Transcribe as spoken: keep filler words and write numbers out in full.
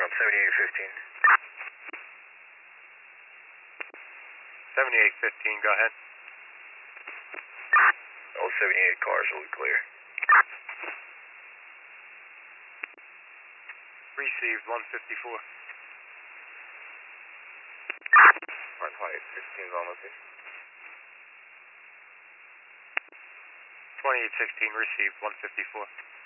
on seventy-eight fifteen. seventy-eight fifteen, go ahead. All seventy-eight cars will be clear. Received one fifty-four. Mark White, sixteen on location. twenty-eight sixteen, received one fifty-four.